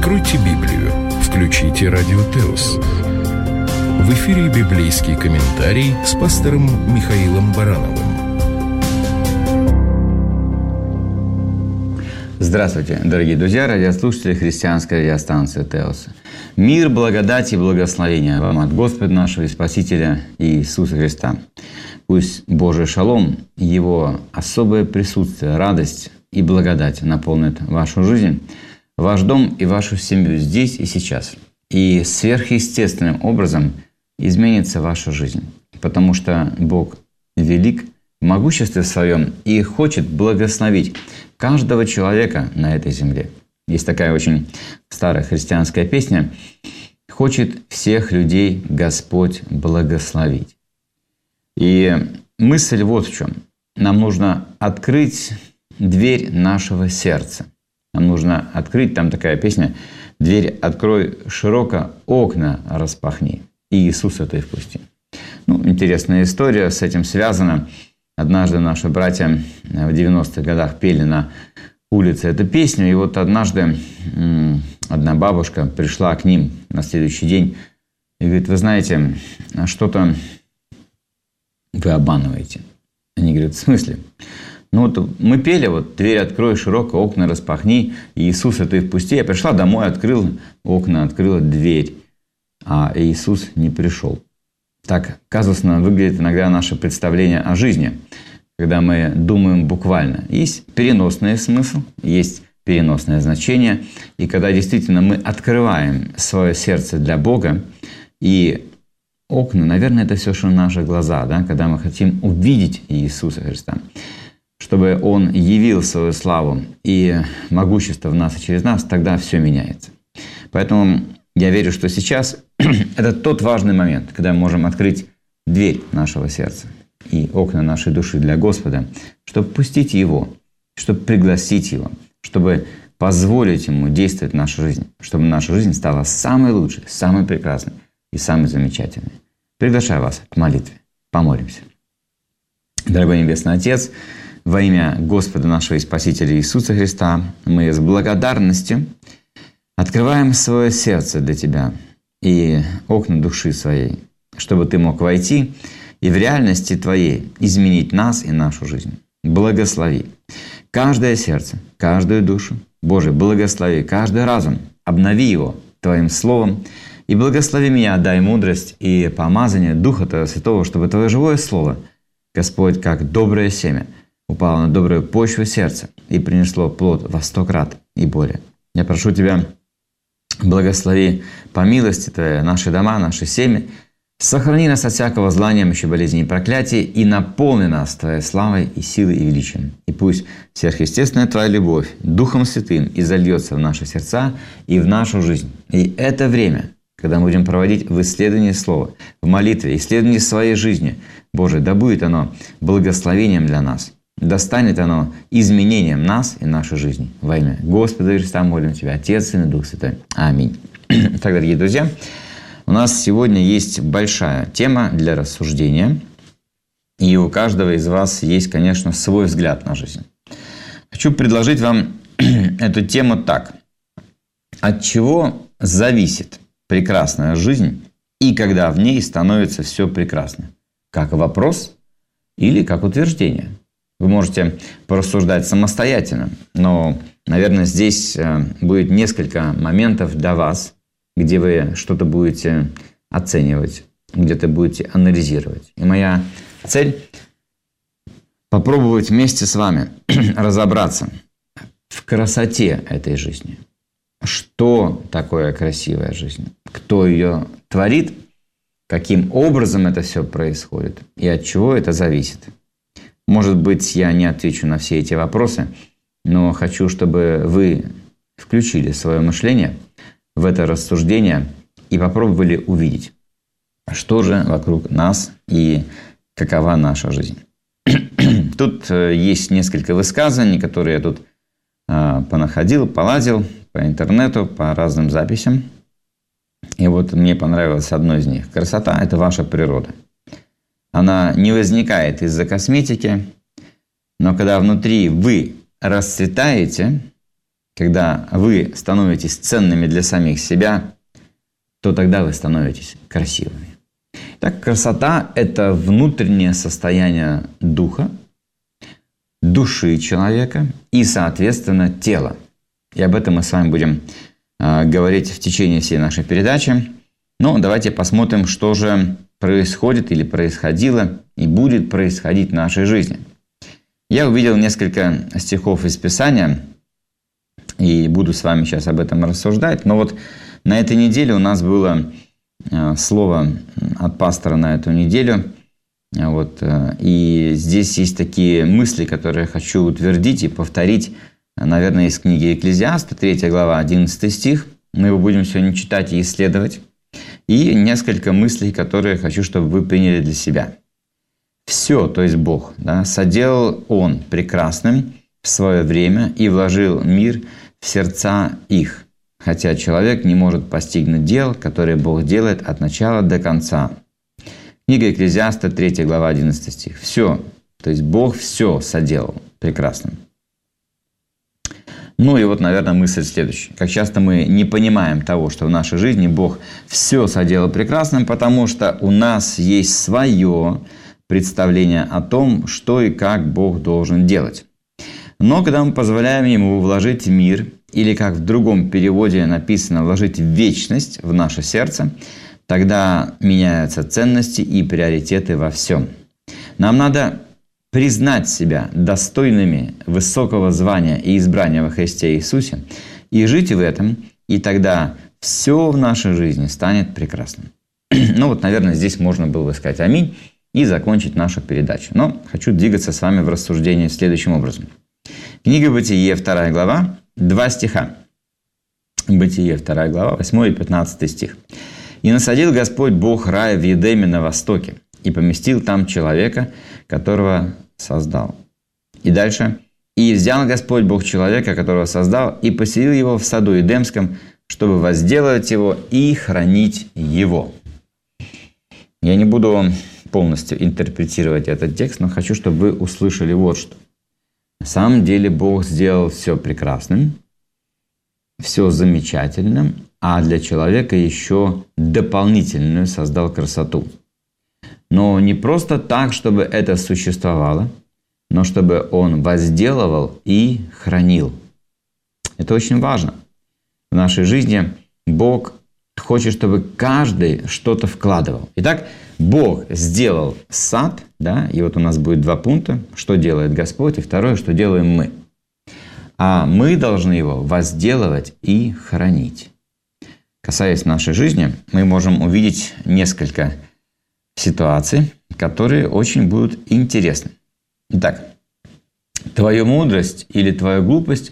Откройте Библию, включите Радио Теос. В эфире библейский комментарий с пастором Михаилом Барановым. Здравствуйте, дорогие друзья, радиослушатели христианской радиостанции Теос. Мир, благодать и благословение вам от Господа нашего и Спасителя Иисуса Христа. Пусть Божий шалом, Его особое присутствие, радость и благодать наполнит вашу жизнь, ваш дом и вашу семью здесь и сейчас. И сверхъестественным образом изменится ваша жизнь, потому что Бог велик в могуществе своем и хочет благословить каждого человека на этой земле. Есть такая очень старая христианская песня: «Хочет всех людей Господь благословить». И мысль вот в чем. Нам нужно открыть дверь нашего сердца. Нам нужно открыть, там такая песня: «Дверь открой широко, окна распахни, и Иисуса ты впусти». Интересная история с этим связана. Однажды наши братья в 90-х годах пели на улице эту песню, и вот однажды одна бабушка пришла к ним на следующий день и говорит: вы знаете, что-то вы обманываете. Они говорят: в смысле? Мы пели, «Дверь открой широко, окна распахни, Иисуса ты впусти». Я пришла домой, открыла окна, открыла дверь, а Иисус не пришел. Так казусно выглядит иногда наше представление о жизни, когда мы думаем буквально. Есть переносный смысл, есть переносное значение. И когда действительно мы открываем свое сердце для Бога, и окна, наверное, это все, что наши глаза, да, когда мы хотим увидеть Иисуса Христа, чтобы Он явил свою славу и могущество в нас и через нас, тогда все меняется. Поэтому я верю, что сейчас это тот важный момент, когда мы можем открыть дверь нашего сердца и окна нашей души для Господа, чтобы пустить Его, чтобы пригласить Его, чтобы позволить Ему действовать в нашу жизнь, чтобы наша жизнь стала самой лучшей, самой прекрасной и самой замечательной. Приглашаю вас к молитве. Помолимся. Дорогой Небесный Отец, во имя Господа нашего и Спасителя Иисуса Христа, мы с благодарностью открываем свое сердце для Тебя и окна души своей, чтобы Ты мог войти и в реальности Твоей изменить нас и нашу жизнь. Благослови каждое сердце, каждую душу. Боже, благослови каждый разум, обнови его Твоим Словом. И благослови меня, дай мудрость и помазание Духа Твоего Святого, чтобы Твое живое Слово, Господь, как доброе семя, упало на добрую почву сердца и принесло плод во 100 крат и более. Я прошу Тебя, благослови по милости Твоей наши дома, наши семьи. Сохрани нас от всякого зла, немощи, болезни и проклятий, и наполни нас Твоей славой и силой и величием. И пусть сверхъестественная Твоя любовь Духом Святым изольется в наши сердца и в нашу жизнь. И это время, когда мы будем проводить в исследовании Слова, в молитве, исследовании своей жизни, Боже, да будет оно благословением для нас, да станет оно изменением нас и нашей жизни. Во имя Господа Христа молим Тебя, Отец, Сын и Дух Святой. Аминь. Так, дорогие друзья, у нас сегодня есть большая тема для рассуждения, и у каждого из вас есть, конечно, свой взгляд на жизнь. Хочу предложить вам эту тему так. От чего зависит прекрасная жизнь и когда в ней становится все прекрасно? Как вопрос или как утверждение? Вы можете порассуждать самостоятельно, но, наверное, здесь будет несколько моментов для вас, где вы что-то будете оценивать, где-то будете анализировать. И моя цель – попробовать вместе с вами разобраться в красоте этой жизни. Что такое красивая жизнь? Кто ее творит? Каким образом это все происходит? И от чего это зависит? Может быть, я не отвечу на все эти вопросы, но хочу, чтобы вы включили свое мышление в это рассуждение и попробовали увидеть, что же вокруг нас и какова наша жизнь. Тут есть несколько высказываний, которые я тут понаходил, полазил по интернету, по разным записям. И вот мне понравилось одно из них. Красота – это ваша природа. Она не возникает из-за косметики, но когда внутри вы расцветаете, когда вы становитесь ценными для самих себя, то тогда вы становитесь красивыми. Так, красота – это внутреннее состояние духа, души человека и, соответственно, тела. И об этом мы с вами будем говорить в течение всей нашей передачи. Но давайте посмотрим, что же происходит или происходило и будет происходить в нашей жизни. Я увидел несколько стихов из Писания и буду с вами сейчас об этом рассуждать. Но вот на этой неделе у нас было слово от пастора на эту неделю. Вот, и здесь есть такие мысли, которые я хочу утвердить и повторить, наверное, из книги Экклезиаста, 3 глава, 11 стих. Мы его будем сегодня читать и исследовать. И несколько мыслей, которые я хочу, чтобы вы приняли для себя. Все, то есть Бог, да, соделал Он прекрасным в свое время и вложил мир в сердца их, хотя человек не может постигнуть дел, которые Бог делает от начала до конца. Книга Экклезиаста, 3 глава, 11 стих. Все, то есть Бог все соделал прекрасным. Ну и вот, наверное, мысль следующая. Как часто мы не понимаем того, что в нашей жизни Бог все соделал прекрасным, потому что у нас есть свое представление о том, что и как Бог должен делать. Но когда мы позволяем Ему вложить в мир, или как в другом переводе написано, вложить вечность в наше сердце, тогда меняются ценности и приоритеты во всем. Нам надо признать себя достойными высокого звания и избрания во Христе Иисусе и жить в этом, и тогда все в нашей жизни станет прекрасным. Ну вот, наверное, здесь можно было бы сказать «Аминь» и закончить нашу передачу. Но хочу двигаться с вами в рассуждении следующим образом. Книга Бытие, 2 глава, 2 стиха. Бытие, 2 глава, 8 и 15 стих. «И насадил Господь Бог рай в Едеме на востоке, и поместил там человека, которого создал». И дальше. «И взял Господь Бог человека, которого создал, и поселил его в саду Едемском, чтобы возделывать его и хранить его». Я не буду полностью интерпретировать этот текст, но хочу, чтобы вы услышали вот что. На самом деле Бог сделал все прекрасным, все замечательным, а для человека еще дополнительную создал красоту. Но не просто так, чтобы это существовало, но чтобы он возделывал и хранил. Это очень важно. В нашей жизни Бог хочет, чтобы каждый что-то вкладывал. Итак, Бог сделал сад, да, и вот у нас будет 2 пункта, что делает Господь, и второе, что делаем мы. А мы должны его возделывать и хранить. Касаясь нашей жизни, мы можем увидеть несколько ситуаций, которые очень будут интересны. Итак, твою мудрость или твою глупость,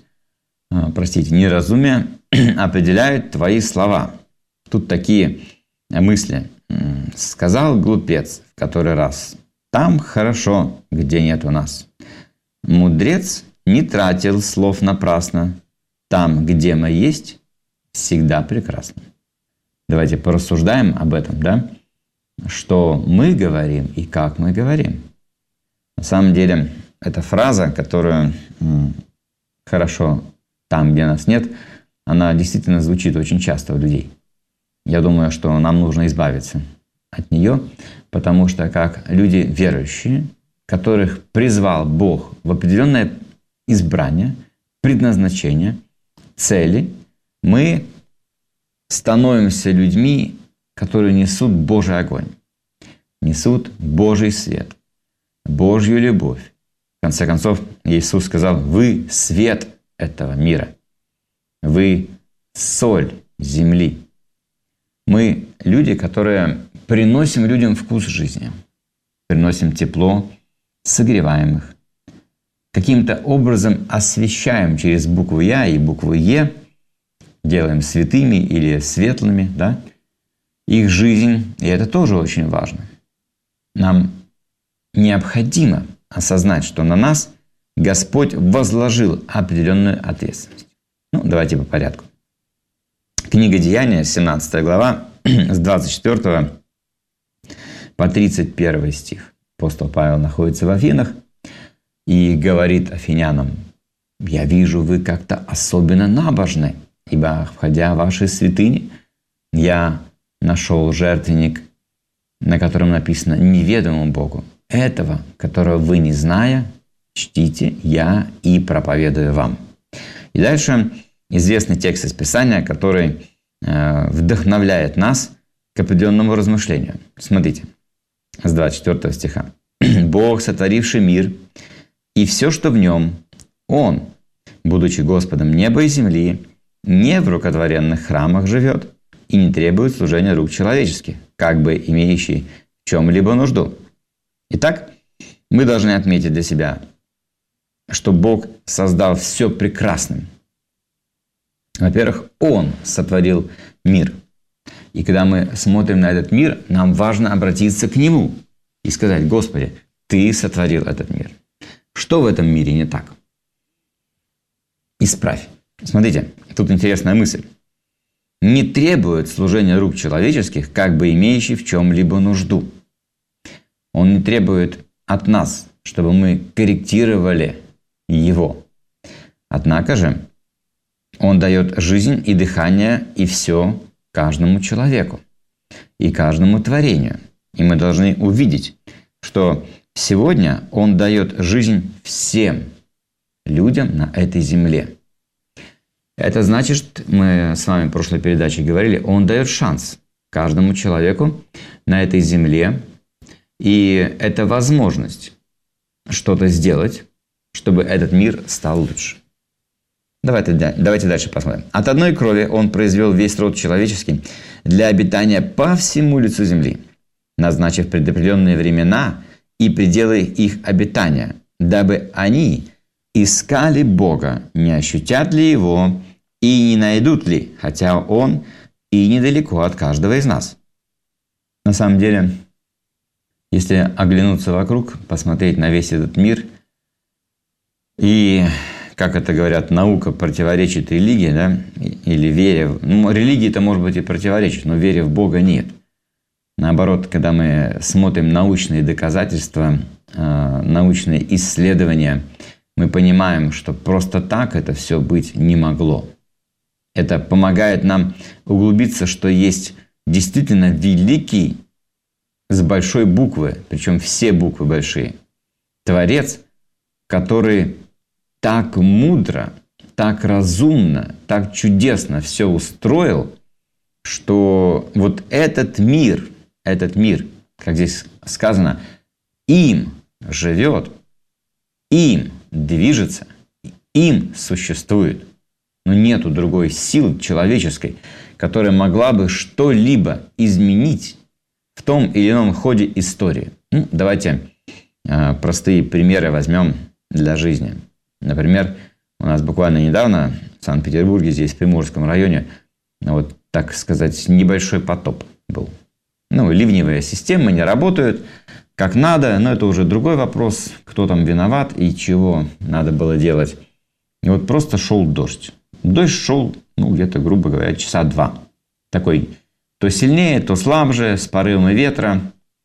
неразумие определяют твои слова. Тут такие мысли. Сказал глупец в который раз: там хорошо, где нет у нас. Мудрец не тратил слов напрасно. Там, где мы есть, всегда прекрасно. Давайте порассуждаем об этом, да? Что мы говорим и как мы говорим. На самом деле, эта фраза, которую «хорошо там, где нас нет», она действительно звучит очень часто у людей. Я думаю, что нам нужно избавиться от нее, потому что как люди верующие, которых призвал Бог в определенное избрание, предназначение, цели, мы становимся людьми, которые несут Божий огонь, несут Божий свет, Божью любовь. В конце концов, Иисус сказал: «Вы свет этого мира, вы соль земли». Мы люди, которые приносим людям вкус жизни, приносим тепло, согреваем их, каким-то образом освещаем через букву «Я» и букву «Е», делаем святыми или светлыми, да, их жизнь, и это тоже очень важно. Нам необходимо осознать, что на нас Господь возложил определенную ответственность. Ну, давайте по порядку. Книга Деяния, 17 глава, с 24 по 31 стих. Апостол Павел находится в Афинах и говорит афинянам: я вижу, вы как-то особенно набожны, ибо, входя в ваши святыни, я нашел жертвенник, на котором написано «неведомому Богу». Этого, которого вы не зная, чтите, я и проповедую вам». И дальше известный текст из Писания, который вдохновляет нас к определенному размышлению. Смотрите, с 24 стиха. «Бог, сотворивший мир, и все, что в нем, Он, будучи Господом неба и земли, не в рукотворенных храмах живет и не требует служения рук человеческих, как бы имеющий в чем-либо нужду». Итак, мы должны отметить для себя, что Бог создал все прекрасным. Во-первых, Он сотворил мир. И когда мы смотрим на этот мир, нам важно обратиться к Нему и сказать: «Господи, Ты сотворил этот мир. Что в этом мире не так? Исправь». Смотрите, тут интересная мысль. «Не требует служения рук человеческих, как бы имеющий в чем-либо нужду». Он не требует от нас, чтобы мы корректировали Его. Однако же Он дает жизнь и дыхание и все каждому человеку и каждому творению. И мы должны увидеть, что сегодня Он дает жизнь всем людям на этой земле. Это значит, мы с вами в прошлой передаче говорили, Он дает шанс каждому человеку на этой земле. И это возможность что-то сделать, чтобы этот мир стал лучше. Давайте дальше посмотрим. «От одной крови Он произвел весь род человеческий для обитания по всему лицу земли, назначив предопределенные времена и пределы их обитания, дабы они искали Бога, не ощутят ли Его и не найдут ли, хотя Он и недалеко от каждого из нас». На самом деле, если оглянуться вокруг, посмотреть на весь этот мир, и, как это говорят, наука противоречит религии, да, или вере. Ну, религии-то, может быть, и противоречит, но вере в Бога нет. Наоборот, когда мы смотрим научные доказательства, научные исследования, мы понимаем, что просто так это все быть не могло. Это помогает нам углубиться, что есть действительно великий, с большой буквы, причем все буквы большие, Творец, который так мудро, так разумно, так чудесно все устроил, что вот этот мир, как здесь сказано, им живет, им движется, им существует. Но нету другой силы человеческой, которая могла бы что-либо изменить в том или ином ходе истории. Ну, давайте простые примеры возьмем для жизни. Например, у нас буквально недавно в Санкт-Петербурге, здесь в Приморском районе, вот, так сказать, небольшой потоп был. Ну, ливневые системы не работают как надо, но это уже другой вопрос, кто там виноват и чего надо было делать. И вот просто шел дождь. Дождь шел, где-то, грубо говоря, часа 2. Такой то сильнее, то слабже, с порывами ветра.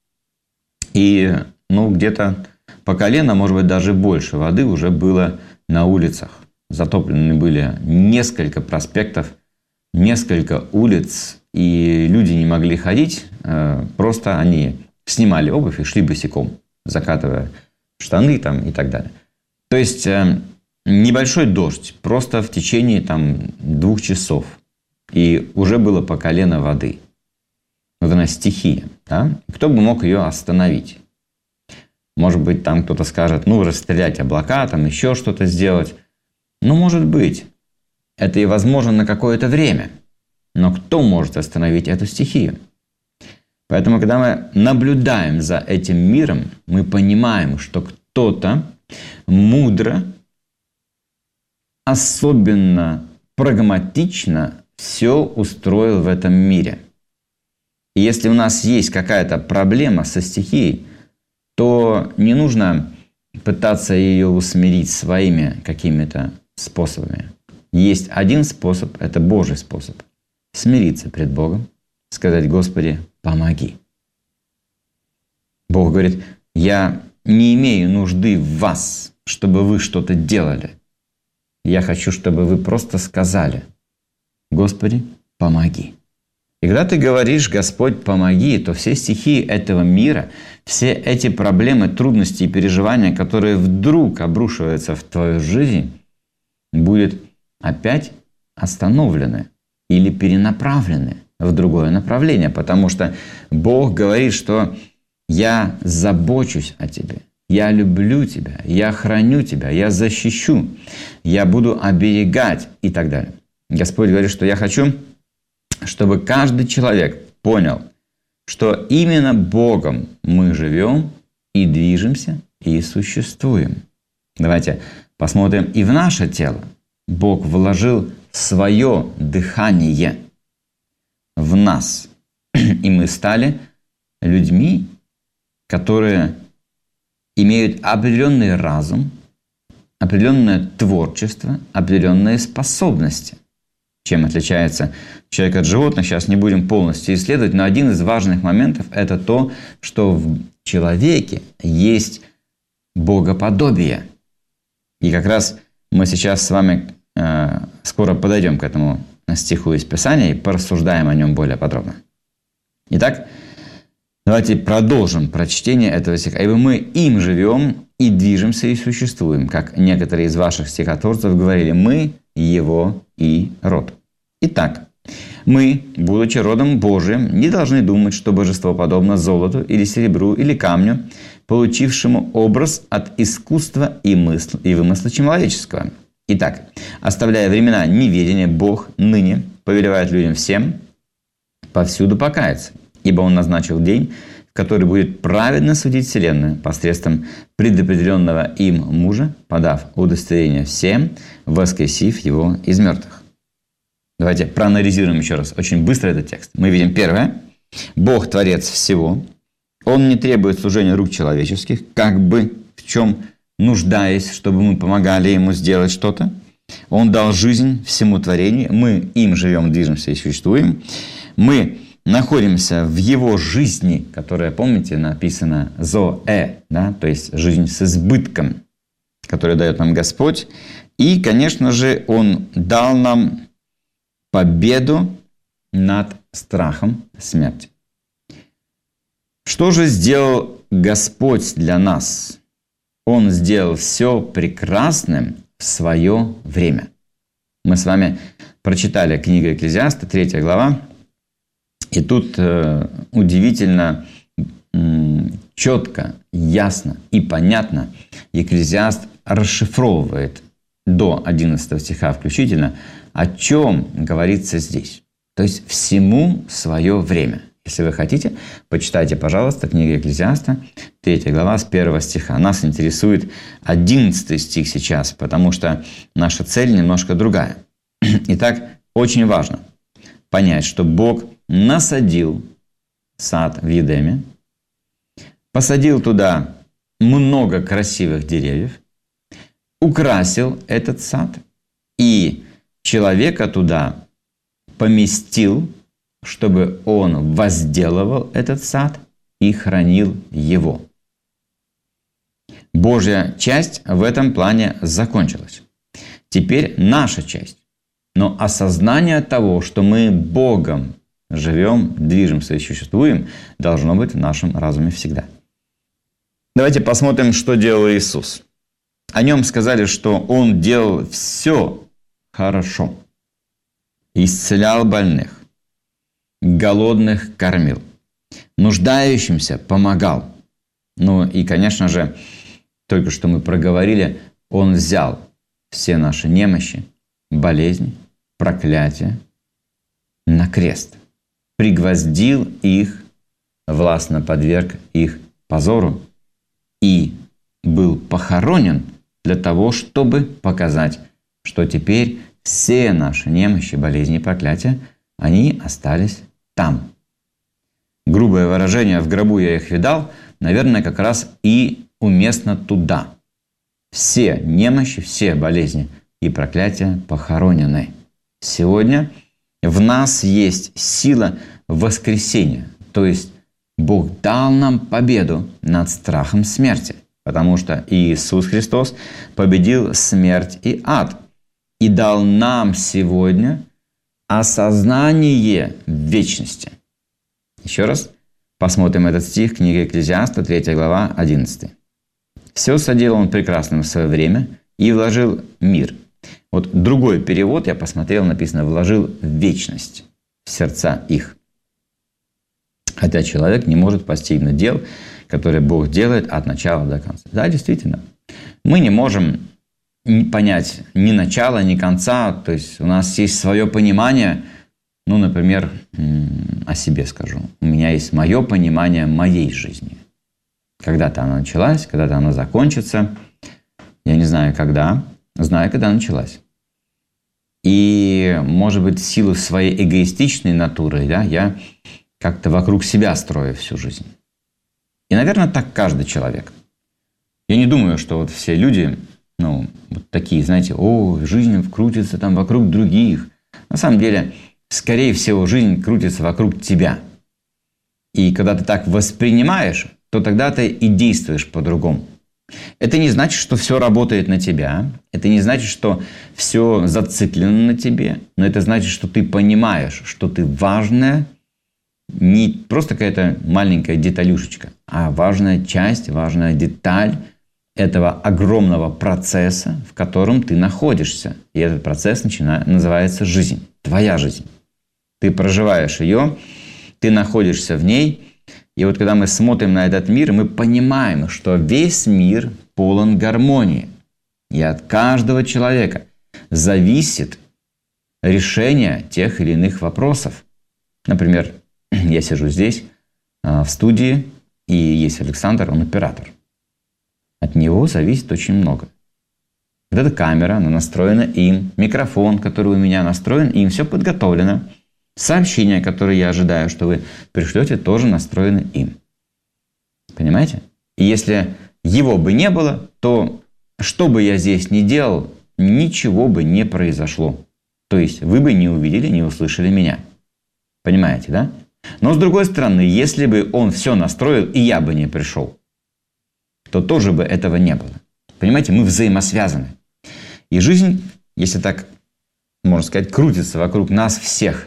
И, где-то по колено, может быть, даже больше воды уже было на улицах. Затоплены были несколько проспектов, несколько улиц, и люди не могли ходить. Просто они снимали обувь и шли босиком, закатывая штаны там, и так далее. То есть небольшой дождь, просто в течение 2 часов. И уже было по колено воды. Вот она стихия. Да? Кто бы мог ее остановить? Может быть, там кто-то скажет, расстрелять облака, еще что-то сделать. Может быть. Это и возможно на какое-то время. Но кто может остановить эту стихию? Поэтому, когда мы наблюдаем за этим миром, мы понимаем, что кто-то мудро, особенно прагматично все устроил в этом мире. И если у нас есть какая-то проблема со стихией, то не нужно пытаться ее усмирить своими какими-то способами. Есть один способ, это Божий способ. Смириться пред Богом, сказать: Господи, помоги. Бог говорит: я не имею нужды в вас, чтобы вы что-то делали. Я хочу, чтобы вы просто сказали: Господи, помоги. И когда ты говоришь: Господь, помоги, то все стихии этого мира, все эти проблемы, трудности и переживания, которые вдруг обрушиваются в твою жизнь, будут опять остановлены или перенаправлены в другое направление. Потому что Бог говорит, что я забочусь о тебе, я люблю тебя, я храню тебя, я защищу, я буду оберегать и так далее. Господь говорит, что я хочу, чтобы каждый человек понял, что именно Богом мы живем и движемся, и существуем. Давайте посмотрим и в наше тело. Бог вложил свое дыхание в нас, и мы стали людьми, которые имеют определенный разум, определенное творчество, определенные способности. Чем отличается человек от животных, сейчас не будем полностью исследовать, но один из важных моментов – это то, что в человеке есть богоподобие. И как раз мы сейчас с вами скоро подойдем к этому стиху из Писания и порассуждаем о нем более подробно. Итак, давайте продолжим прочтение этого стиха. «Ибо мы им живем и движемся и существуем», как некоторые из ваших стихотворцев говорили, «мы его и род». Итак, мы, будучи родом Божиим, не должны думать, что божество подобно золоту или серебру или камню, получившему образ от искусства и вымысла человеческого. Итак, оставляя времена неведения, Бог ныне повелевает людям всем повсюду покаяться, ибо Он назначил день, в который будет праведно судить вселенную посредством предопределенного им мужа, подав удостоверение всем, воскресив его из мертвых. Давайте проанализируем еще раз очень быстро этот текст. Мы видим первое. Бог творец всего. Он не требует служения рук человеческих, как бы в чем нуждаясь, чтобы мы помогали ему сделать что-то. Он дал жизнь всему творению. Мы им живем, движемся и существуем. Мы находимся в его жизни, которая, помните, написано «зоэ», да? То есть жизнь с избытком, которую дает нам Господь. И, конечно же, Он дал нам победу над страхом смерти. Что же сделал Господь для нас? Он сделал все прекрасным в свое время. Мы с вами прочитали книгу Экклезиаста, 3 глава. И тут удивительно четко, ясно и понятно Экклезиаст расшифровывает до 11 стиха включительно, о чем говорится здесь. То есть всему свое время. Если вы хотите, почитайте, пожалуйста, книгу Экклезиаста, 3 глава, с 1 стиха. Нас интересует 11 стих сейчас, потому что наша цель немножко другая. Итак, очень важно понять, что Бог насадил сад в Едеме, посадил туда много красивых деревьев, украсил этот сад и человека туда поместил, чтобы он возделывал этот сад и хранил его. Божья часть в этом плане закончилась. Теперь наша часть. Но осознание того, что мы Богом живем, движемся и существуем, должно быть в нашем разуме всегда. Давайте посмотрим, что делал Иисус. О нем сказали, что Он делал все хорошо. Исцелял больных, голодных кормил, нуждающимся помогал. Ну и, конечно же, только что мы проговорили, Он взял все наши немощи, болезни, проклятия на крест, пригвоздил их, властно подверг их позору и был похоронен для того, чтобы показать, что теперь все наши немощи, болезни и проклятия, они остались там. Грубое выражение «в гробу я их видал», наверное, как раз и уместно туда. Все немощи, все болезни и проклятия похоронены. Сегодня в нас есть сила воскресения. То есть Бог дал нам победу над страхом смерти. Потому что Иисус Христос победил смерть и ад. и дал нам сегодня осознание вечности. Еще раз посмотрим этот стих, книга Экклезиаста, 3 глава, 11. «Все соделал он прекрасным в свое время и вложил мир». Вот другой перевод, я посмотрел, написано «вложил вечность в сердца их». Хотя человек не может постигнуть дел, которые Бог делает от начала до конца. Да, действительно. Мы не можем понять ни начала, ни конца. То есть у нас есть свое понимание. Ну, например, о себе скажу. У меня есть мое понимание моей жизни. Когда-то она началась, когда-то она закончится. Я не знаю, когда. Знаю, когда началась. И, может быть, в силу своей эгоистичной натуры, да, я как-то вокруг себя строю всю жизнь. И, наверное, так каждый человек. Я не думаю, что вот все люди, вот такие, знаете, жизнь крутится там вокруг других. На самом деле, скорее всего, жизнь крутится вокруг тебя. И когда ты так воспринимаешь, то тогда ты и действуешь по-другому. Это не значит, что все работает на тебя. Это не значит, что все зациклено на тебе. Но это значит, что ты понимаешь, что ты важная, не просто какая-то маленькая деталюшечка, а важная часть, важная деталь этого огромного процесса, в котором ты находишься. И этот процесс называется жизнь. Твоя жизнь. Ты проживаешь ее, ты находишься в ней. И вот когда мы смотрим на этот мир, мы понимаем, что весь мир полон гармонии. И от каждого человека зависит решение тех или иных вопросов. Например, я сижу здесь, в студии, и есть Александр, он оператор. От него зависит очень много. Вот эта камера, она настроена им, микрофон, который у меня настроен им, все подготовлено. Сообщения, которые я ожидаю, что вы пришлете, тоже настроены им. Понимаете? И если его бы не было, то что бы я здесь ни делал, ничего бы не произошло. То есть вы бы не увидели, не услышали меня. Понимаете, да? Но с другой стороны, если бы он все настроил, и я бы не пришел, то тоже бы этого не было. Понимаете, мы взаимосвязаны. И жизнь, если так можно сказать, крутится вокруг нас всех.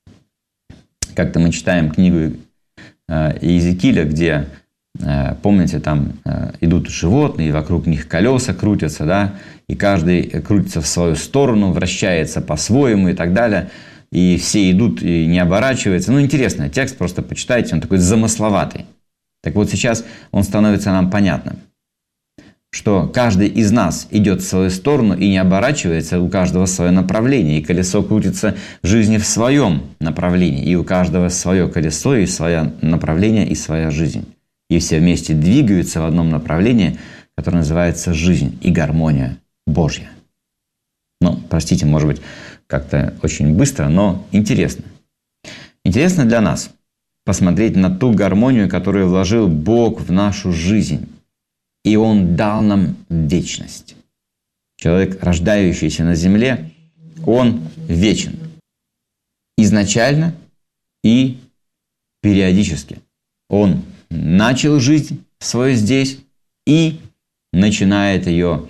Как-то мы читаем книгу Иезекииля, где, помните, там идут животные, и вокруг них колеса крутятся, да, и каждый крутится в свою сторону, вращается по-своему и так далее. И все идут и не оборачиваются. Интересно, текст просто почитайте, он такой замысловатый. Так вот сейчас он становится нам понятным, что каждый из нас идет в свою сторону и не оборачивается, у каждого свое направление, и колесо крутится в жизни в своем направлении, и у каждого свое колесо, и свое направление, и своя жизнь. И все вместе двигаются в одном направлении, которое называется жизнь и гармония Божья. Простите, может быть, как-то очень быстро, но интересно. Интересно для нас посмотреть на ту гармонию, которую вложил Бог в нашу жизнь. И Он дал нам вечность. Человек, рождающийся на земле, он вечен. Изначально и периодически. Он начал жизнь свою здесь и начинает ее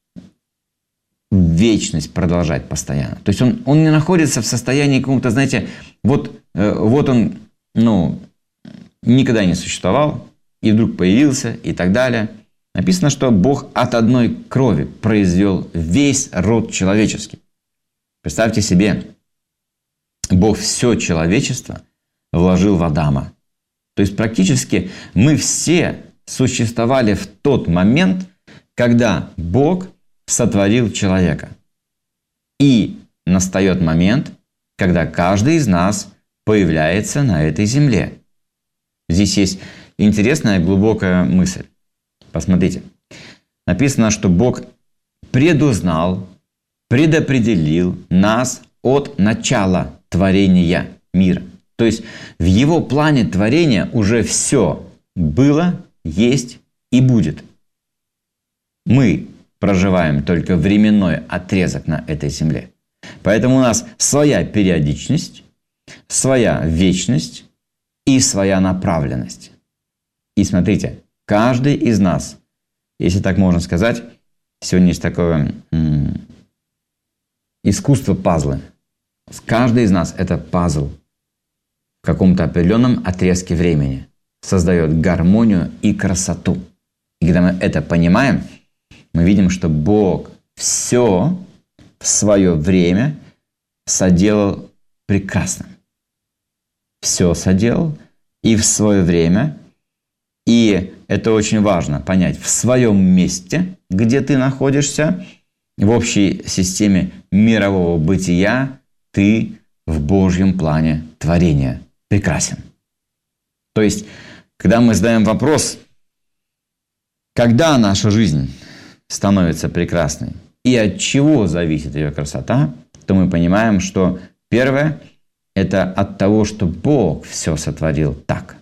вечность продолжать постоянно. То есть он не находится в состоянии какого-то, знаете, вот он, никогда не существовал, и вдруг появился, и так далее. Написано, что Бог от одной крови произвел весь род человеческий. Представьте себе, Бог все человечество вложил в Адама. То есть практически мы все существовали в тот момент, когда Бог сотворил человека. И настает момент, когда каждый из нас появляется на этой земле. Здесь есть интересная глубокая мысль. Посмотрите. Написано, что Бог предузнал, предопределил нас от начала творения мира. То есть в Его плане творения уже все было, есть и будет. Мы проживаем только временной отрезок на этой земле. Поэтому у нас своя периодичность, своя вечность и своя направленность. И смотрите, каждый из нас, если так можно сказать, сегодня есть такое искусство пазлы. Каждый из нас – это пазл в каком-то определенном отрезке времени. Создает гармонию и красоту. И когда мы это понимаем, мы видим, что Бог все в свое время соделал прекрасно. Все соделал и в свое время. И это очень важно понять. В своем месте, где ты находишься, в общей системе мирового бытия, ты в Божьем плане творения прекрасен. То есть, когда мы задаем вопрос, когда наша жизнь становится прекрасной и от чего зависит ее красота, то мы понимаем, что первое – это от того, что Бог все сотворил так.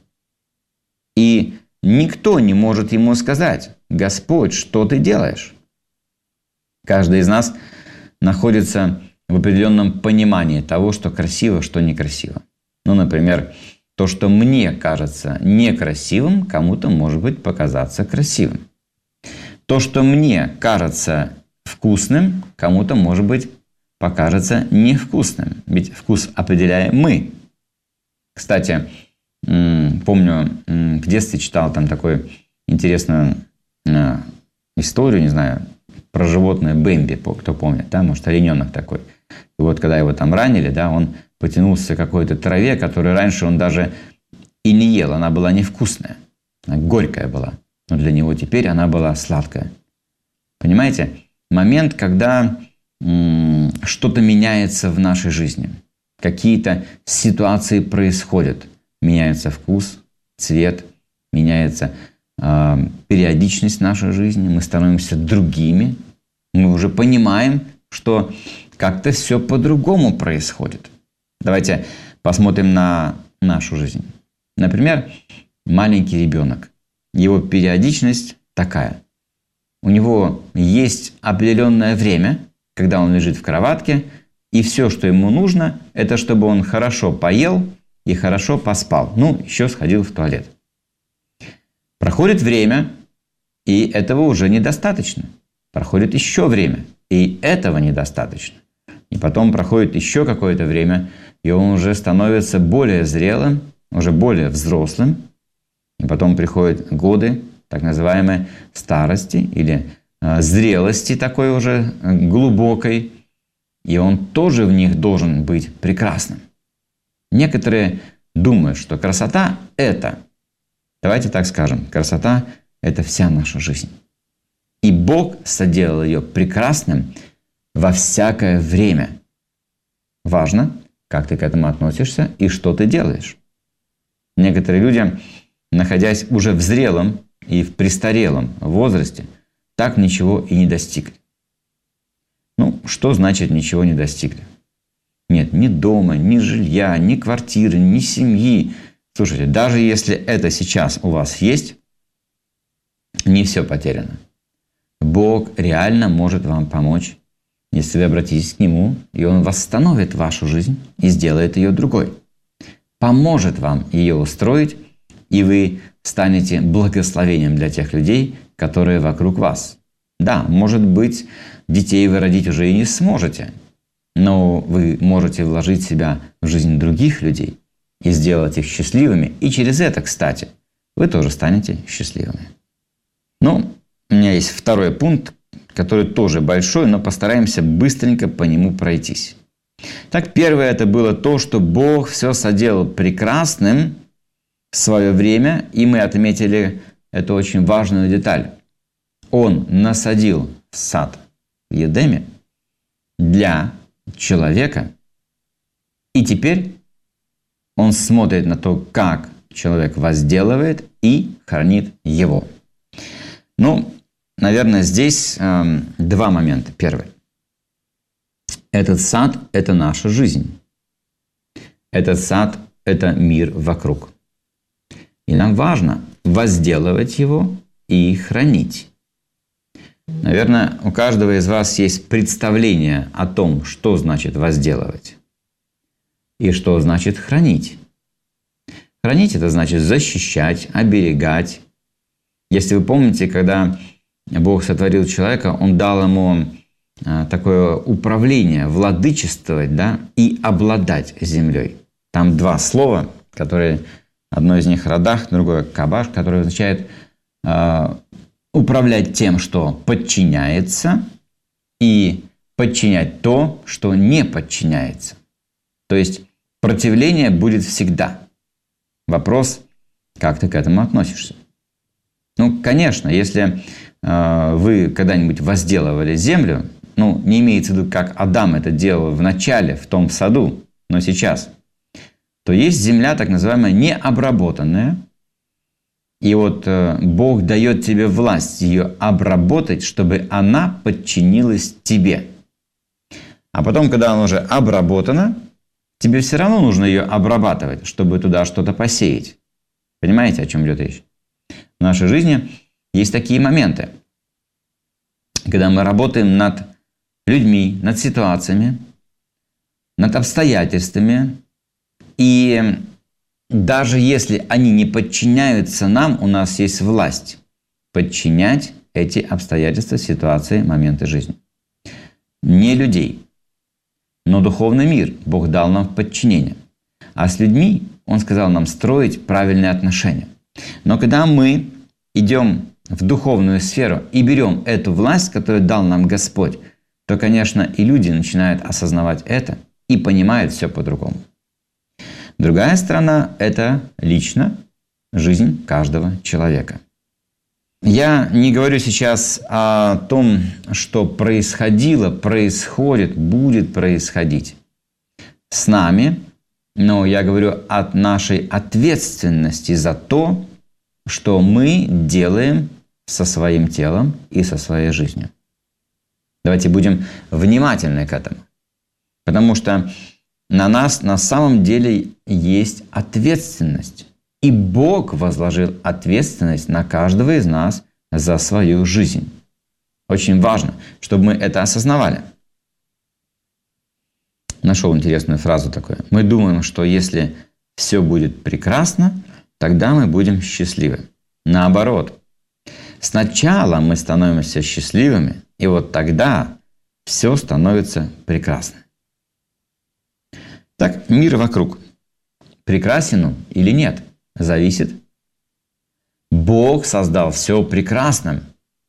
И никто не может ему сказать: «Господь, что ты делаешь?» Каждый из нас находится в определенном понимании того, что красиво, что некрасиво. Ну, например, то, что мне кажется некрасивым, кому-то может быть показаться красивым. То, что мне кажется вкусным, кому-то может быть покажется невкусным. Ведь вкус определяем мы. Кстати, помню, в детстве читал там такую интересную историю, не знаю, про животное Бэмби, кто помнит, да, может, олененок такой. И вот когда его там ранили, да, он потянулся к какой-то траве, которую раньше он даже и не ел, она была невкусная, она горькая была, но для него теперь она была сладкая. Понимаете, момент, когда что-то меняется в нашей жизни, какие-то ситуации происходят, меняется вкус, цвет, меняется периодичность нашей жизни, мы становимся другими, мы уже понимаем, что как-то все по-другому происходит. Давайте посмотрим на нашу жизнь. Например, маленький ребенок. Его периодичность такая. У него есть определенное время, когда он лежит в кроватке, и все, что ему нужно, это чтобы он хорошо поел и хорошо поспал. Ну, еще сходил в туалет. Проходит время, и этого уже недостаточно. Проходит еще время, и этого недостаточно. И потом проходит еще какое-то время, и он уже становится более зрелым, уже более взрослым. И потом приходят годы так называемой старости или зрелости такой уже глубокой. И он тоже в них должен быть прекрасным. Некоторые думают, что красота – это, давайте так скажем, красота – это вся наша жизнь. И Бог соделал ее прекрасным во всякое время. Важно, как ты к этому относишься и что ты делаешь. Некоторые люди, находясь уже в зрелом и в престарелом возрасте, так ничего и не достигли. Ну, что значит ничего не достигли? Нет ни дома, ни жилья, ни квартиры, ни семьи. Слушайте, даже если это сейчас у вас есть, не все потеряно. Бог реально может вам помочь, если вы обратитесь к Нему, и Он восстановит вашу жизнь и сделает ее другой. Поможет вам ее устроить, и вы станете благословением для тех людей, которые вокруг вас. Да, может быть, детей вы родить уже и не сможете, но вы можете вложить себя в жизнь других людей и сделать их счастливыми. И через это, кстати, вы тоже станете счастливыми. Ну, у меня есть второй пункт, который тоже большой, но постараемся быстренько по нему пройтись. Так, первое это было то, что Бог все соделал прекрасным в свое время, и мы отметили эту очень важную деталь. Он насадил сад в Едеме для человека, и теперь он смотрит на то, как человек возделывает и хранит его. Ну, наверное, здесь два момента. Первый. Этот сад – это наша жизнь. Этот сад – это мир вокруг. И нам важно возделывать его и хранить. Наверное, у каждого из вас есть представление о том, что значит возделывать и что значит хранить. Хранить – это значит защищать, оберегать. Если вы помните, когда Бог сотворил человека, Он дал ему такое управление, владычествовать, да, и обладать землей. Там два слова, которые, одно из них радах, другое кабаш, которое означает управлять тем, что подчиняется, и подчинять то, что не подчиняется. То есть противление будет всегда. Вопрос, как ты к этому относишься. Ну, конечно, если вы когда-нибудь возделывали землю, ну, не имеется в виду, как Адам это делал в начале, в том саду, но сейчас, то есть земля, так называемая, необработанная. И вот Бог дает тебе власть ее обработать, чтобы она подчинилась тебе. А потом, когда она уже обработана, тебе все равно нужно ее обрабатывать, чтобы туда что-то посеять. Понимаете, о чем идет речь? В нашей жизни есть такие моменты, когда мы работаем над людьми, над ситуациями, над обстоятельствами, и даже если они не подчиняются нам, у нас есть власть подчинять эти обстоятельства, ситуации, моменты жизни. Не людей, но духовный мир Бог дал нам в подчинение. А с людьми Он сказал нам строить правильные отношения. Но когда мы идем в духовную сферу и берем эту власть, которую дал нам Господь, то, конечно, и люди начинают осознавать это и понимают все по-другому. Другая сторона – это лично жизнь каждого человека. Я не говорю сейчас о том, что происходило, происходит, будет происходить с нами, но я говорю о нашей ответственности за то, что мы делаем со своим телом и со своей жизнью. Давайте будем внимательны к этому, потому что на нас на самом деле есть ответственность. И Бог возложил ответственность на каждого из нас за свою жизнь. Очень важно, чтобы мы это осознавали. Нашел интересную фразу такую. Мы думаем, что если все будет прекрасно, тогда мы будем счастливы. Наоборот. Сначала мы становимся счастливыми, и вот тогда все становится прекрасным. Так, мир вокруг. Прекрасен он или нет? Зависит. Бог создал все прекрасным.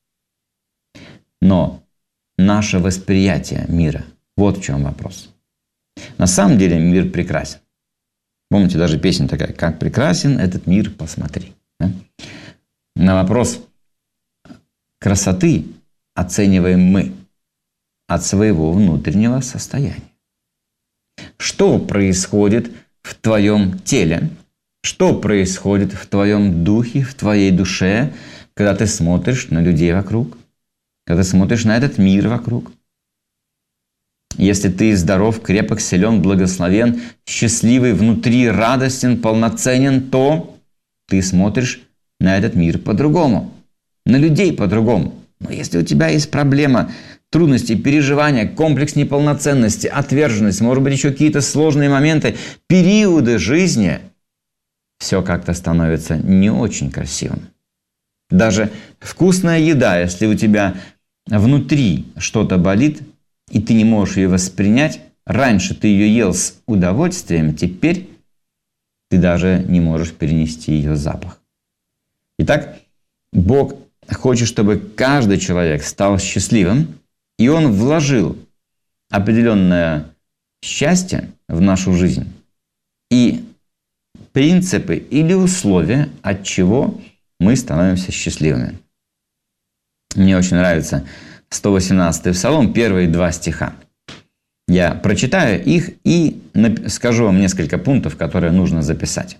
Но наше восприятие мира, вот в чем вопрос. На самом деле мир прекрасен. Помните, даже песня такая: «Как прекрасен этот мир, посмотри». Да? На вопрос красоты оцениваем мы от своего внутреннего состояния. Что происходит в твоем теле? Что происходит в твоем духе, в твоей душе, когда ты смотришь на людей вокруг? Когда ты смотришь на этот мир вокруг? Если ты здоров, крепок, силен, благословен, счастливый, внутри радостен, полноценен, то ты смотришь на этот мир по-другому, на людей по-другому. Но если у тебя есть проблема, трудности, переживания, комплекс неполноценности, отверженность, может быть, еще какие-то сложные моменты, периоды жизни, все как-то становится не очень красивым. Даже вкусная еда, если у тебя внутри что-то болит, и ты не можешь ее воспринять, раньше ты ее ел с удовольствием, теперь ты даже не можешь перенести ее запах. Итак, Бог хочет, чтобы каждый человек стал счастливым, и Он вложил определенное счастье в нашу жизнь и принципы или условия, от чего мы становимся счастливыми. Мне очень нравится 118-й Псалом, первые 2 стиха. Я прочитаю их и скажу вам несколько пунктов, которые нужно записать.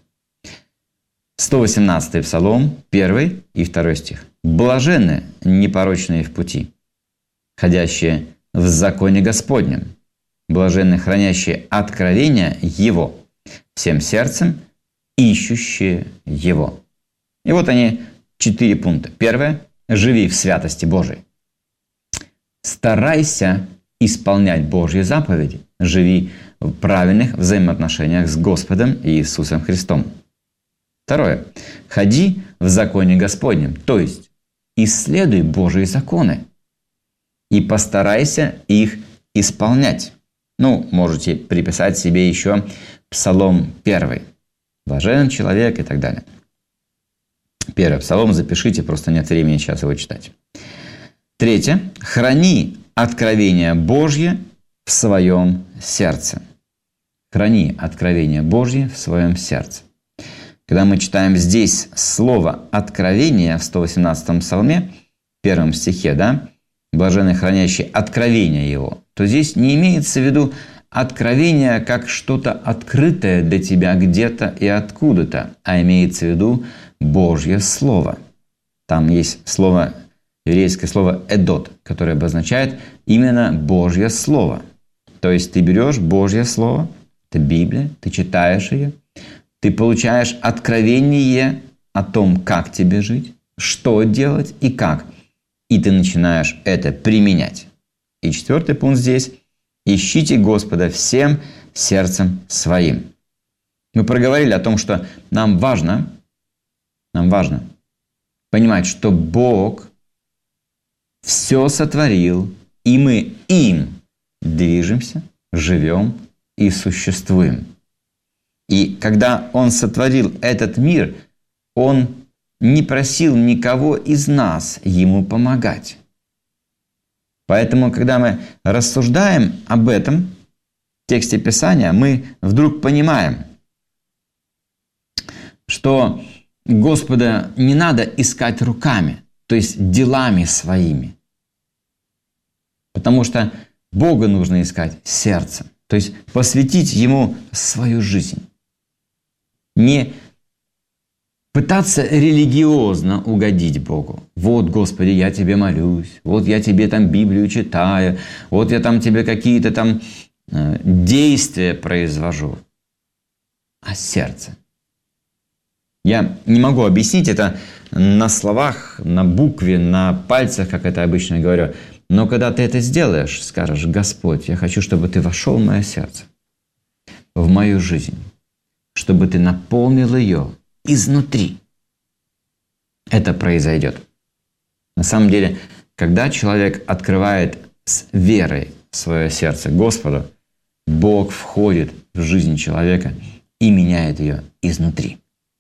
118-й Псалом, 1 и 2 стих. «Блаженны непорочные в пути, ходящие в законе Господнем, блаженны хранящие откровения Его, всем сердцем ищущие Его». И вот они, 4 пункта. Первое. Живи в святости Божией. Старайся исполнять Божьи заповеди. Живи в правильных взаимоотношениях с Господом Иисусом Христом. Второе. Ходи в законе Господнем, то есть исследуй Божьи законы. и постарайся их исполнять. Можете приписать себе еще Псалом 1. Блажен человек и так далее. 1 Псалом запишите, просто нет времени сейчас его читать. 3. Храни откровение Божье в своем сердце. Храни откровение Божье в своем сердце. Когда мы читаем здесь слово «откровение» в 118-м псалме, в 1 стихе, блаженный хранящий откровение его, то здесь не имеется в виду откровение как что-то открытое для тебя где-то и откуда-то, а имеется в виду Божье Слово. Там есть еврейское слово «эдот», которое обозначает именно Божье Слово. То есть ты берешь Божье Слово, это Библия, ты читаешь ее, ты получаешь откровение о том, как тебе жить, что делать и как. И ты начинаешь это применять. И 4 пункт здесь. Ищите Господа всем сердцем своим. Мы проговорили о том, что нам важно понимать, что Бог все сотворил, и мы им движемся, живем и существуем. И когда Он сотворил этот мир, Он не просил никого из нас Ему помогать. Поэтому, когда мы рассуждаем об этом в тексте Писания, мы вдруг понимаем, что Господа не надо искать руками, то есть делами своими. Потому что Бога нужно искать сердцем, то есть посвятить Ему свою жизнь. Не пытаться религиозно угодить Богу. Вот, Господи, я Тебе молюсь, вот я Тебе там Библию читаю, вот я там Тебе какие-то там действия произвожу. А сердце. Я не могу объяснить это на словах, на букве, на пальцах, как это обычно говорю. Но когда ты это сделаешь, скажешь: Господь, я хочу, чтобы Ты вошел в мое сердце, в мою жизнь, чтобы Ты наполнил ее изнутри. Это произойдет. На самом деле, когда человек открывает с верой свое сердце Господу, Бог входит в жизнь человека и меняет ее изнутри.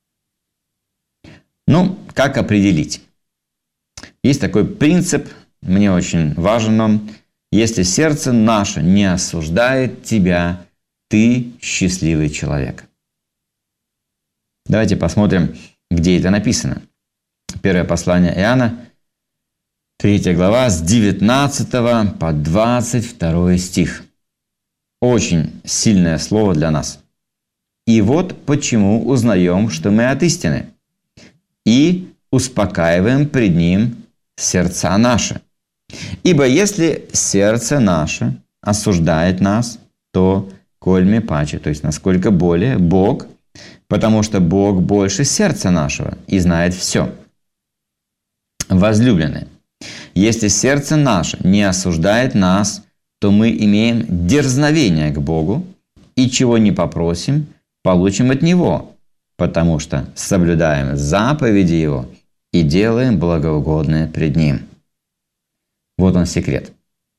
Как определить? Есть такой принцип, мне очень важен он. Если сердце наше не осуждает тебя, ты счастливый человек. Давайте посмотрим, где это написано. Первое послание Иоанна, 3 глава, с 19 по 22 стих. Очень сильное слово для нас. «И вот почему узнаем, что мы от истины, и успокаиваем пред Ним сердца наши. Ибо если сердце наше осуждает нас, то кольме паче», то есть насколько более Бог, потому что Бог больше сердца нашего и знает все. Возлюбленные, если сердце наше не осуждает нас, то мы имеем дерзновение к Богу, и чего не попросим, получим от Него, потому что соблюдаем заповеди Его и делаем благоугодное пред Ним. Вот он секрет.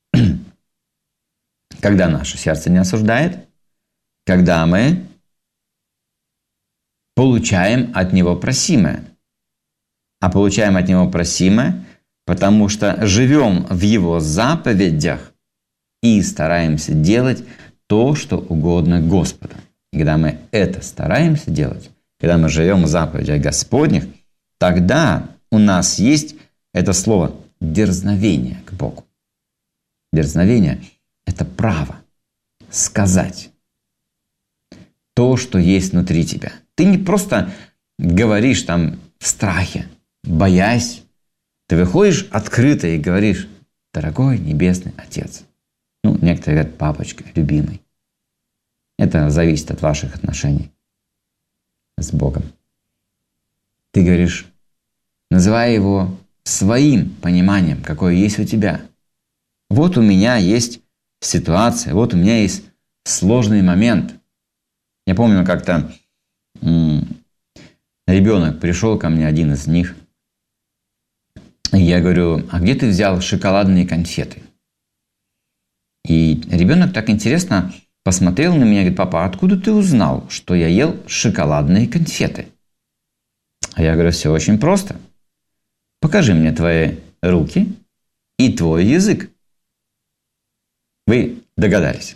Когда наше сердце не осуждает, когда мы получаем от Него просимое. А получаем от Него просимое, потому что живем в Его заповедях и стараемся делать то, что угодно Господу. И когда мы это стараемся делать, когда мы живем в заповедях Господних, тогда у нас есть это слово дерзновение к Богу. Дерзновение – это право сказать то, что есть внутри тебя. Ты не просто говоришь там в страхе, боясь. Ты выходишь открыто и говоришь: дорогой Небесный Отец. Некоторые говорят: папочка, любимый. Это зависит от ваших отношений с Богом. Ты говоришь, называя Его своим пониманием, какое есть у тебя. Вот у меня есть ситуация, вот у меня есть сложный момент. Я помню, как-то ребенок пришел ко мне, один из них, и я говорю: а где ты взял шоколадные конфеты? И ребенок так интересно посмотрел на меня и говорит: папа, откуда ты узнал, что я ел шоколадные конфеты? А я говорю: все очень просто. Покажи мне твои руки и твой язык. Вы догадались.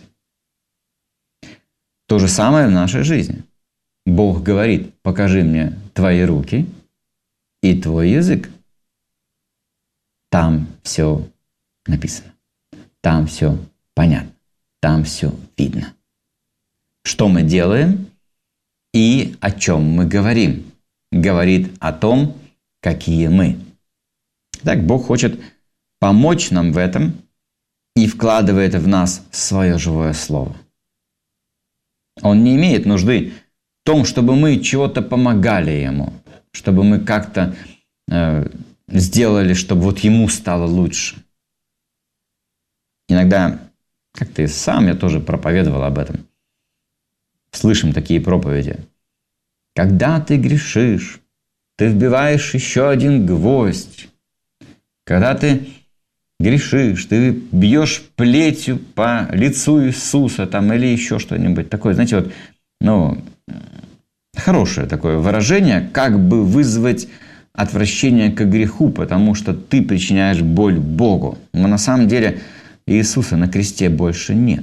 То же самое в нашей жизни. Бог говорит: покажи мне твои руки и твой язык. Там все написано. Там все понятно. Там все видно. Что мы делаем и о чем мы говорим. Говорит о том, какие мы. Так Бог хочет помочь нам в этом и вкладывает в нас свое живое слово. Он не имеет нужды в том, чтобы мы чего-то помогали Ему, чтобы мы как-то сделали, чтобы вот Ему стало лучше. Иногда, как-то и сам я тоже проповедовал об этом, слышим такие проповеди. Когда ты грешишь, ты вбиваешь еще один гвоздь. Когда ты грешишь, ты бьешь плетью по лицу Иисуса там, или еще что-нибудь такое. Знаете, вот, хорошее такое выражение, как бы вызвать отвращение к греху, потому что ты причиняешь боль Богу. Но на самом деле Иисуса на кресте больше нет.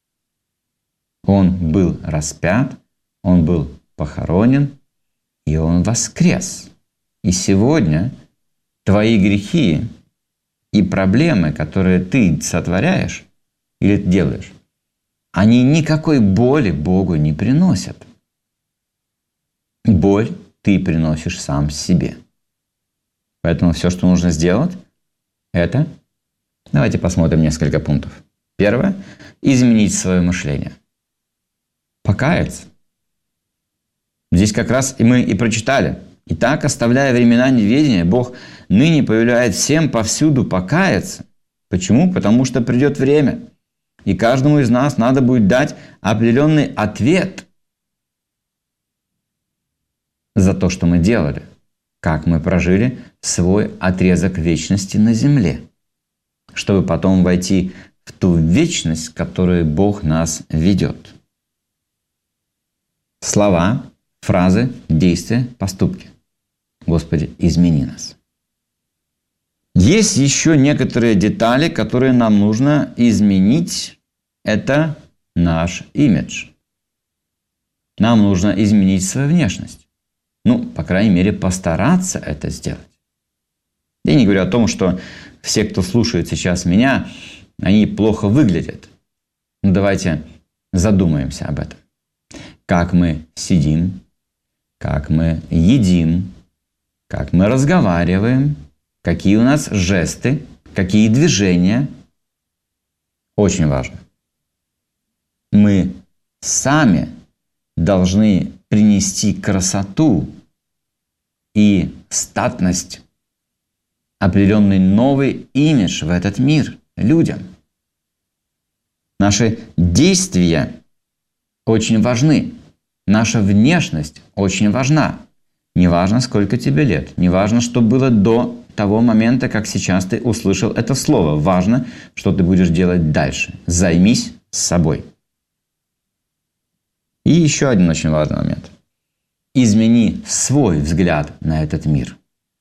Он был распят, Он был похоронен, и Он воскрес. И сегодня твои грехи и проблемы, которые ты сотворяешь или делаешь, они никакой боли Богу не приносят. Боль ты приносишь сам себе. Поэтому все, что нужно сделать, это... Давайте посмотрим несколько пунктов. Первое – изменить свое мышление. Покаяться. Здесь как раз и мы и прочитали. Итак, оставляя времена неведения, Бог ныне повелевает всем повсюду покаяться. Почему? Потому что придет время, и каждому из нас надо будет дать определенный ответ за то, что мы делали, как мы прожили свой отрезок вечности на земле, чтобы потом войти в ту вечность, в которую Бог нас ведет. Слова, фразы, действия, поступки. Господи, измени нас. Есть еще некоторые детали, которые нам нужно изменить. Это наш имидж. Нам нужно изменить свою внешность. По крайней мере, постараться это сделать. Я не говорю о том, что все, кто слушает сейчас меня, они плохо выглядят. Давайте задумаемся об этом. Как мы сидим, как мы едим, как мы разговариваем, какие у нас жесты, какие движения. Очень важно. Мы сами должны принести красоту и статность, определенный новый имидж в этот мир людям. Наши действия очень важны. Наша внешность очень важна. Не важно, сколько тебе лет. Не важно, что было до того момента, как сейчас ты услышал это слово. Важно, что ты будешь делать дальше. Займись собой. И еще один очень важный момент. Измени свой взгляд на этот мир.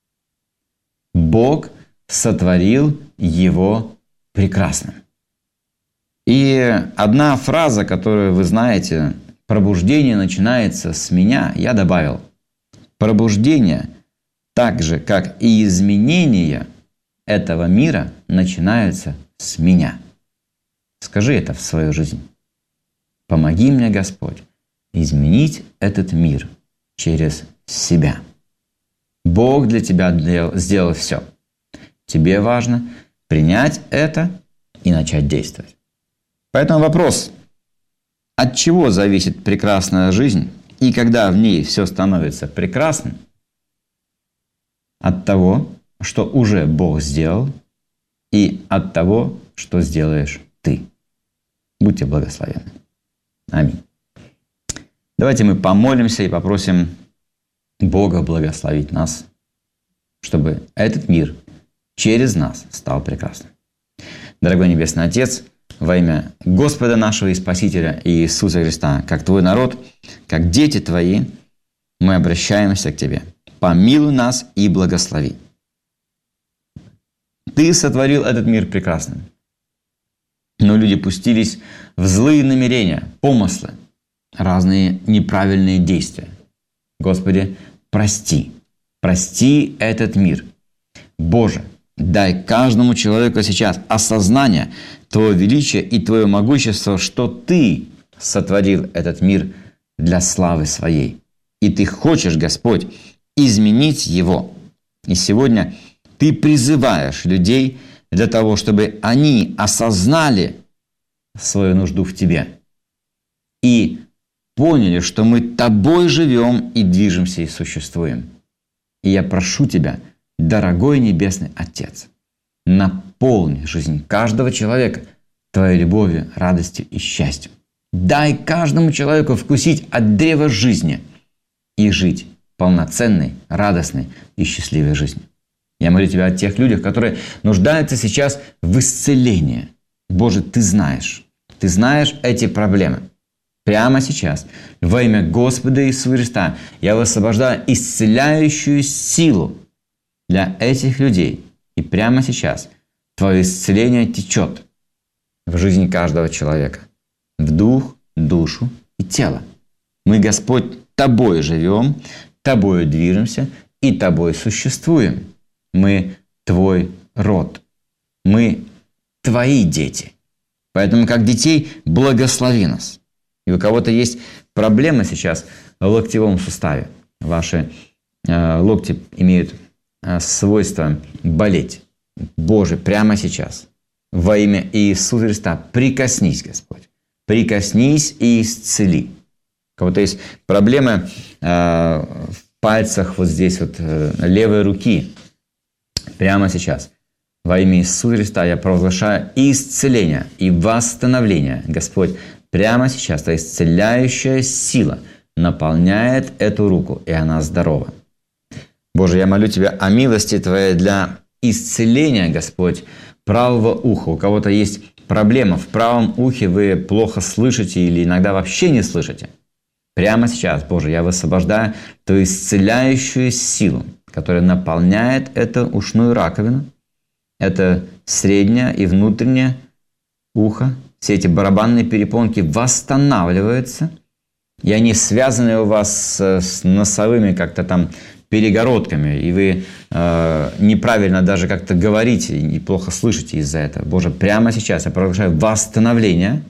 Бог сотворил его прекрасным. И одна фраза, которую вы знаете, пробуждение начинается с меня, я добавил. Пробуждение, так же, как и изменения этого мира, начинаются с меня. Скажи это в свою жизнь. Помоги мне, Господь, изменить этот мир через себя. Бог для тебя сделал все. Тебе важно принять это и начать действовать. Поэтому вопрос, от чего зависит прекрасная жизнь, и когда в ней все становится прекрасным? От того, что уже Бог сделал, и от того, что сделаешь ты. Будьте благословенны. Аминь. Давайте мы помолимся и попросим Бога благословить нас, чтобы этот мир через нас стал прекрасным. Дорогой Небесный Отец, во имя Господа нашего и Спасителя Иисуса Христа, как Твой народ, как дети Твои, мы обращаемся к Тебе. Помилуй нас и благослови. Ты сотворил этот мир прекрасным. Но люди пустились в злые намерения, помыслы, разные неправильные действия. Господи, прости. Прости этот мир. Боже, дай каждому человеку сейчас осознание Твоего величия и Твоего могущества, что Ты сотворил этот мир для славы Своей. И Ты хочешь, Господь, изменить его. И сегодня Ты призываешь людей для того, чтобы они осознали свою нужду в Тебе и поняли, что мы Тобой живем и движемся и существуем. И я прошу Тебя, дорогой Небесный Отец, наполни жизнь каждого человека Твоей любовью, радостью и счастьем. Дай каждому человеку вкусить от древа жизни и жить полноценной, радостной и счастливой жизнью. Я молю Тебя о тех людях, которые нуждаются сейчас в исцелении. Боже, Ты знаешь эти проблемы. Прямо сейчас, во имя Господа Иисуса Христа, я высвобождаю исцеляющую силу для этих людей. И прямо сейчас Твое исцеление течет в жизнь каждого человека, в дух, душу и тело. Мы, Господь, Тобой живем, Тобою движемся и Тобой существуем. Мы Твой род. Мы Твои дети. Поэтому, как детей, благослови нас. И у кого-то есть проблемы сейчас в локтевом суставе. Ваши локти имеют свойство болеть. Боже, прямо сейчас, во имя Иисуса Христа, прикоснись, Господь. Прикоснись и исцели. У кого-то есть проблемы в пальцах вот здесь вот левой руки. Прямо сейчас, во имя Иисуса Христа, я провозглашаю исцеление и восстановление. Господь, прямо сейчас Твоя исцеляющая сила наполняет эту руку, и она здорова. Боже, я молю Тебя о милости Твоей для исцеления, Господь, правого уха. У кого-то есть проблема в правом ухе, вы плохо слышите или иногда вообще не слышите. Прямо сейчас, Боже, я высвобождаю Твою исцеляющую силу, которая наполняет эту ушную раковину, это среднее и внутреннее ухо. Все эти барабанные перепонки восстанавливаются, и они связаны у вас с носовыми как-то там перегородками, и вы неправильно даже как-то говорите и плохо слышите из-за этого. Боже, прямо сейчас я провозглашаю восстановление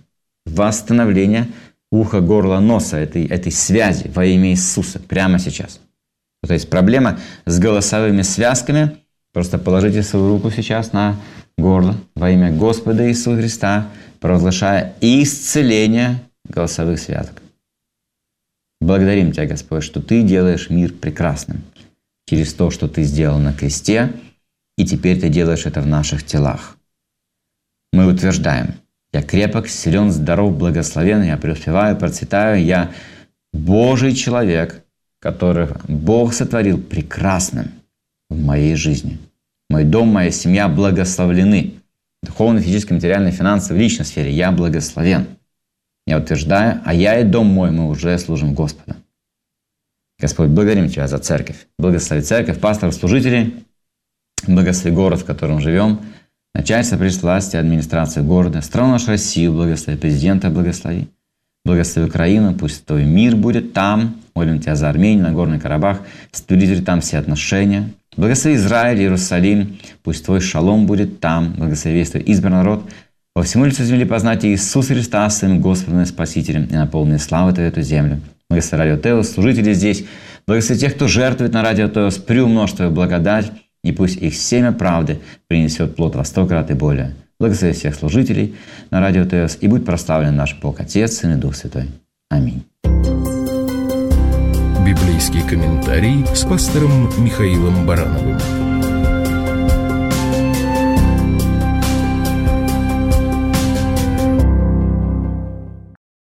уха, горла, носа, этой связи во имя Иисуса прямо сейчас. То есть проблема с голосовыми связками, просто положите свою руку сейчас на горло во имя Господа Иисуса Христа, провозглашая исцеление голосовых связок. Благодарим Тебя, Господь, что Ты делаешь мир прекрасным через то, что Ты сделал на кресте, и теперь Ты делаешь это в наших телах. Мы утверждаем, я крепок, силен, здоров, благословен, я преуспеваю, процветаю, я Божий человек, которого Бог сотворил прекрасным в моей жизни. Мой дом, моя семья благословлены. Духовно, физически, материально, финансово, в личной сфере я благословен. Я утверждаю, а я и дом мой, мы уже служим Господу. Господь, благодарим Тебя за церковь. Благослови церковь, пасторов, служителей. Благослови город, в котором живем. Начальство, правительство, власти, администрацию города. Страну нашу Россию благослови, президента благослови. Благослови Украину, пусть Твой мир будет там. Молим Тебя за Армению, Нагорный Карабах. Стабилизируй там все отношения. Благослови Израиль, Иерусалим. Пусть Твой шалом будет там. Благослови весь Твой избранный народ. По всему лицу земли познать Иисуса Христа своим Господом и Спасителем и наполни славой Твою эту землю. Благослови Радио Теос, служители здесь. Благослови тех, кто жертвует на Радио Теос. Приумножь Твою благодать. И пусть их семя правды принесет плод во 100 крат и более. Благослови всех служителей на Радио Теос. И будь прославлен наш Бог, Отец, Сын и Дух Святой. Аминь. Библейский комментарий с пастором Михаилом Барановым.